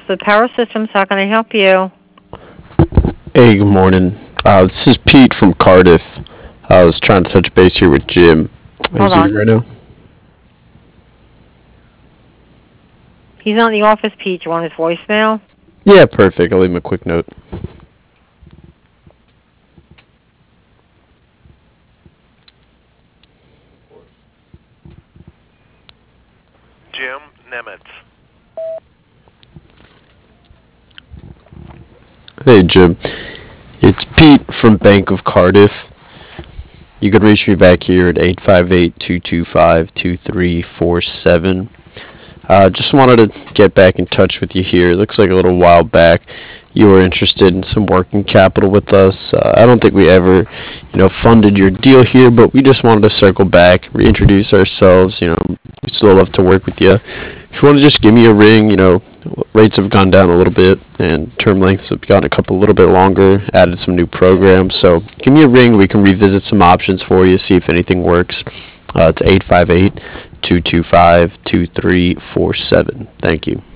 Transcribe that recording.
with Power Systems. How can I help you? Hey, good morning. This is Pete from Cardiff. I was trying to touch base here with Jim. Hold Is he on. right now? He's not in the office, Pete. You want his voicemail? Yeah, perfect. I'll leave him a quick note. Jim Nemitz. Hey, Jim. It's Pete from Bank of Cardiff. You could reach me back here at 858-225-2347. Just wanted to get back in touch with you here. It looks like a little while back you were interested in some working capital with us. I don't think we ever, funded your deal here, but we just wanted to circle back, reintroduce ourselves. We still love to work with you. If you want to just give me a ring, rates have gone down a little bit, and term lengths have gotten a little bit longer, added some new programs. So give me a ring. We can revisit some options for you, see if anything works. It's 858-225-2347. Thank you.